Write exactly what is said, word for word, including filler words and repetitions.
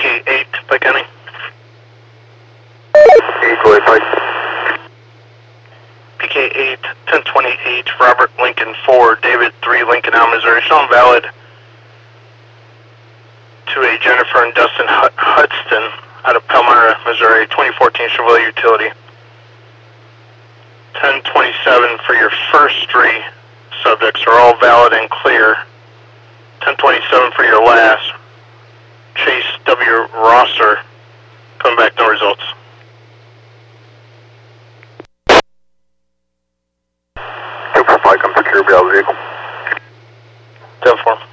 K eight, Pike County. eight, go ahead, Pike. P K eight, ten twenty-eight, Robert Lincoln four, David three, Lincoln out, Missouri. Shown valid to a Jennifer and Dustin Hudson out of Palmyra, Missouri, twenty fourteen Chevrolet Utility. ten twenty-seven for your first three subjects are all valid and clear. ten twenty-seven for your last, Chase W. Rosser, coming back, no results. two four five, come procure the vehicle. ten four.